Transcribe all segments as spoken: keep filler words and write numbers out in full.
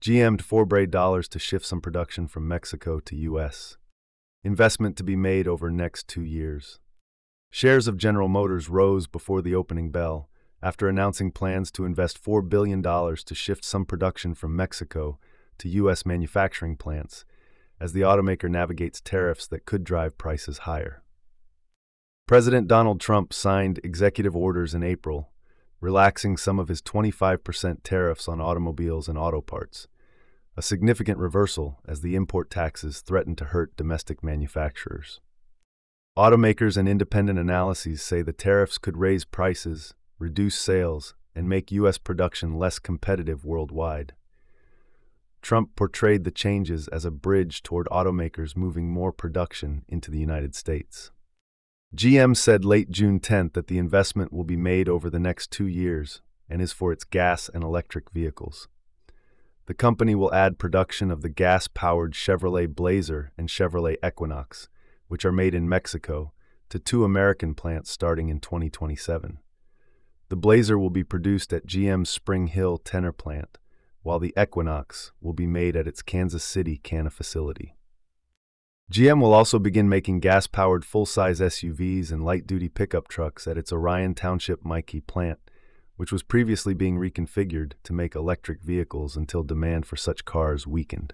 G M to four billion dollars to shift some production from Mexico to U S. Investment to be made over next two years. Shares of General Motors rose before the opening bell after announcing plans to invest four billion dollars to shift some production from Mexico to U S manufacturing plants as the automaker navigates tariffs that could drive prices higher. President Donald Trump signed executive orders in April, relaxing some of his twenty-five percent tariffs on automobiles and auto parts, a significant reversal as the import taxes threaten to hurt domestic manufacturers. Automakers and independent analyses say the tariffs could raise prices, reduce sales, and make U S production less competitive worldwide. Trump portrayed the changes as a bridge toward automakers moving more production into the United States. G M said late June tenth that the investment will be made over the next two years and is for its gas and electric vehicles. The company will add production of the gas-powered Chevrolet Blazer and Chevrolet Equinox, which are made in Mexico, to two American plants starting in twenty twenty-seven. The Blazer will be produced at G M's Spring Hill Tenor plant, while the Equinox will be made at its Kansas City Cana facility. G M will also begin making gas-powered full-size S U Vs and light-duty pickup trucks at its Orion Township Mikey plant, which was previously being reconfigured to make electric vehicles until demand for such cars weakened.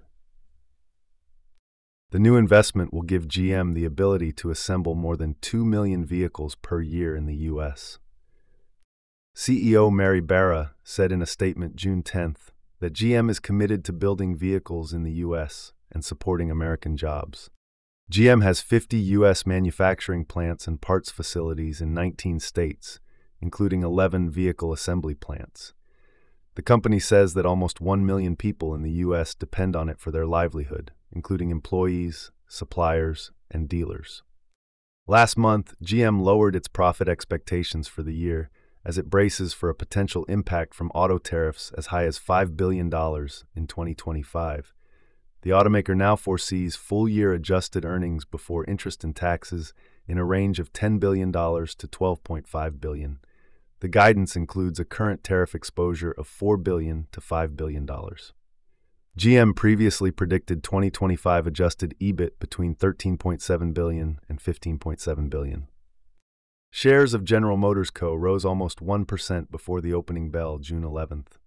The new investment will give G M the ability to assemble more than two million vehicles per year in the U S. C E O Mary Barra said in a statement June tenth that G M is committed to building vehicles in the U S and supporting American jobs. G M has fifty U S manufacturing plants and parts facilities in nineteen states, including eleven vehicle assembly plants. The company says that almost one million people in the U S depend on it for their livelihood, including employees, suppliers, and dealers. Last month, G M lowered its profit expectations for the year as it braces for a potential impact from auto tariffs as high as five billion dollars in twenty twenty-five. The automaker now foresees full-year adjusted earnings before interest and taxes in a range of ten billion dollars to twelve point five billion dollars. The guidance includes a current tariff exposure of four billion dollars to five billion dollars. G M previously predicted twenty twenty-five adjusted E B I T between thirteen point seven billion dollars and fifteen point seven billion dollars. Shares of General Motors Co. rose almost one percent before the opening bell June eleventh.